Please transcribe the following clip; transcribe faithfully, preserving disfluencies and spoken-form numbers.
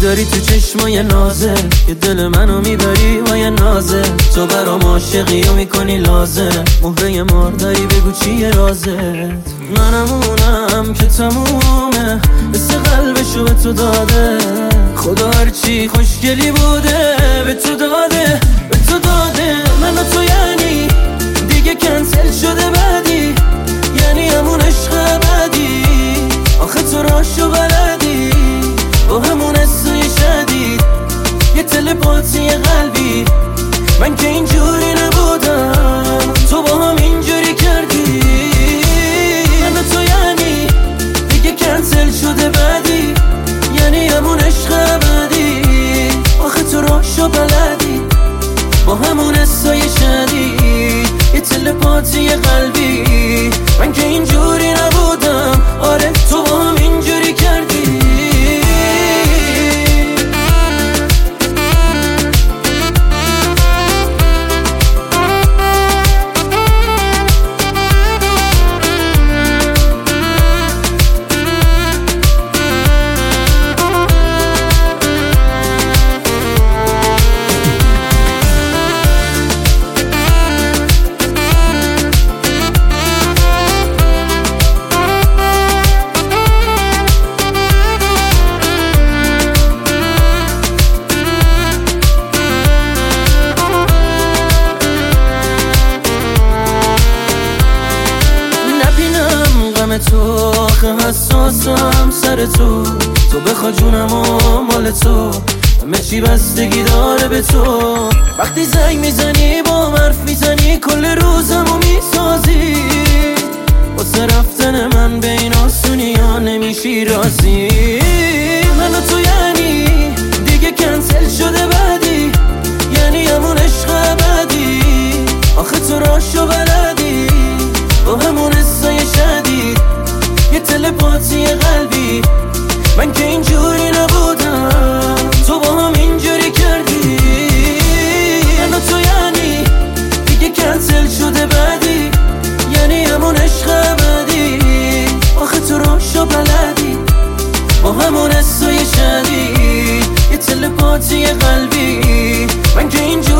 داری تو چشمای نازه که دل منو میبری با یه نازه. تو برام عاشقی و میکنی لازم، مهره مار داری بگو چیه رازت. منم اونم که تمومه مثل قلبشو به تو داده. خدا هرچی خوشگلی بوده به تو داده، به تو داده. من و تو یعنی دیگه کنسل شده بعدی، یعنی همون عشق ابدی. آخه تو راشو بلدی با همون حسای شدید، یه تلپاتی قلبی. من که اینجوری نبودم، تو با هم اینجوری کردی. من و تو یعنی دیگه کنسل شده بعدی، یعنی همون عشق ابدی. آخه تو راشو بلدی با همون حسای شدید، یه تلپاتی قلبی. من که اینجوری نبودم، آره تو با هم اینجوری کردی. تو آخه حساسم سر تو، تو بخوا جونم و مال تو، همه چی بستگی داره به تو. وقتی زنگ میزنی با حرف میزنی کل روزمو میسازی، واسه رفتن من به این آسونی ها نمیشی راضی. من و تو یعنی دیگه کنسل شده بعدی، یعنی همون عشق ابدی. آخه تو راشو بلدی با همون حسای شدید، یه تلپاتی قلبی. من که اینجوری نبودم، تو با هم اینجوری کردی. من و تو یعنی دیگه کنسل شده بعدی، یعنی همون عشق ابدی. آخه تو راشو بلدی با همون حسای شدید، یه تلپاتی قلبی. من که اینجوری